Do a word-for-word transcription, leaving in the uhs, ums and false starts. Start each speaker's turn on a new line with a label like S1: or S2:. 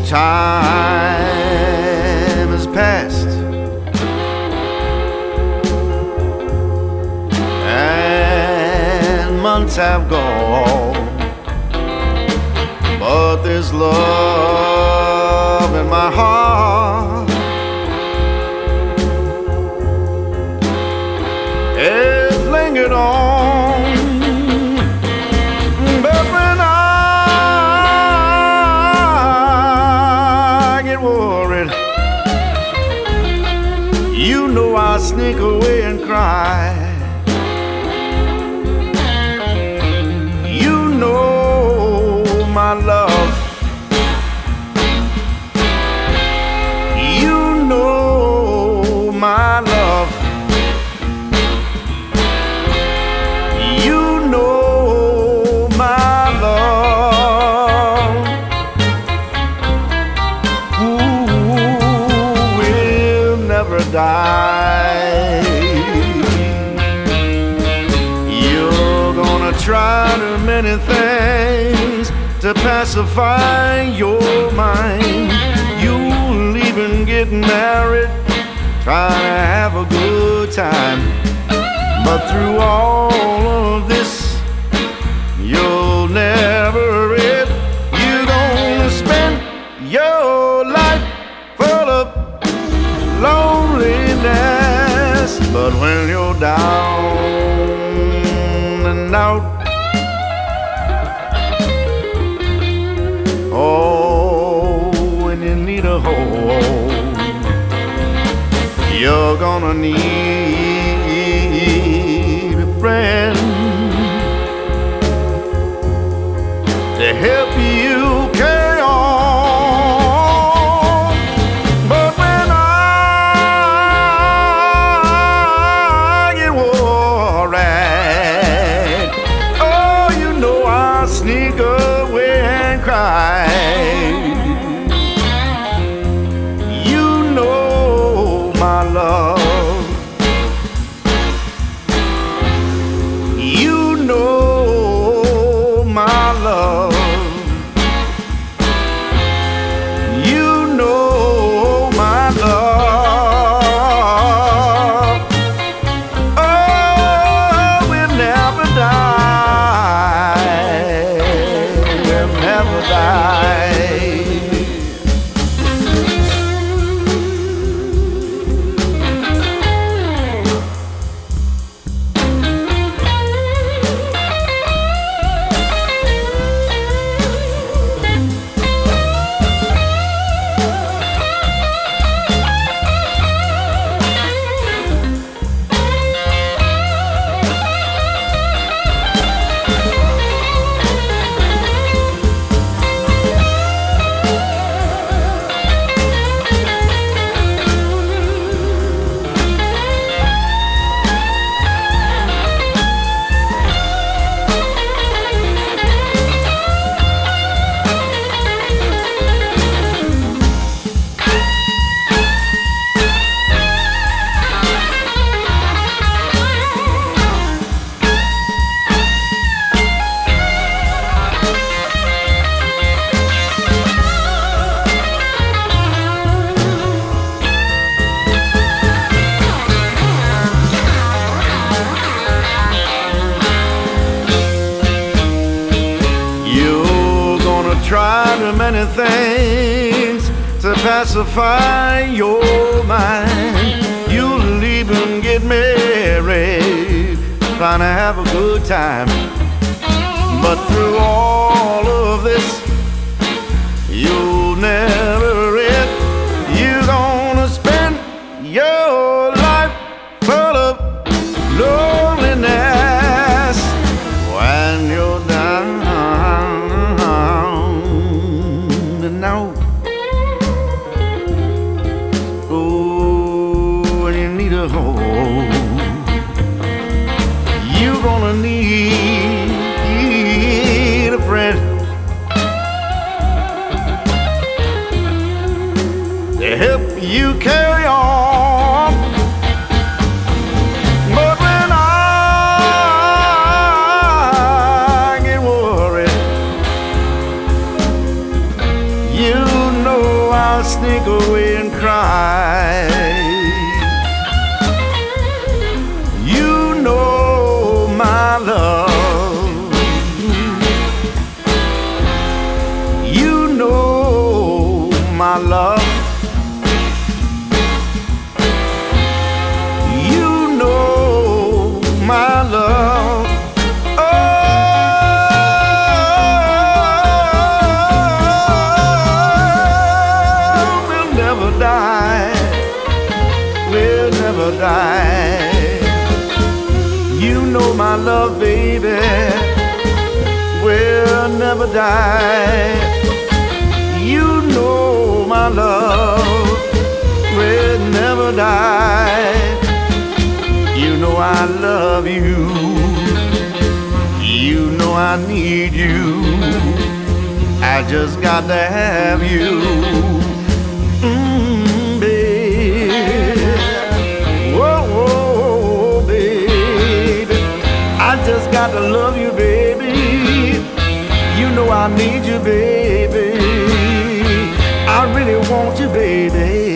S1: time has passed and months have gone, but this love in my heart has lingered on. But when I get worried, you know I sneak away and cry. You know my love, you know my love, you know my love. Ooh, will never die. You're gonna try too many things to pacify your mind. You'll even get married, trying to have a good time. But through all of this, you'll never read. You're gonna spend your life full of loneliness. But when you're down and out, oh, when you need a home, you're gonna need a friend to help you carry on. But when I get worried, oh, you know I'll sneak away and cry. You know my love, you know my love, you know my love. Oh, we'll never die, we'll never die. Try too many things to pacify your mind. You'll even get married, trying to have a good time. But through all of this, you'll never read. You're gonna spend your life full of loneliness when you're down and out. Oh, when you need a home, you're gonna need a friend to help you carry on. But when I get worried, you know I sneak away and cry. You know my love, you know my love, you know my love. We'll never die. You know my love, baby, we'll never die. You know my love, we'll never die. You know I love you, you know I need you, I just got to have you. I just got to love you, baby. You know I need you, baby. I really want you, baby.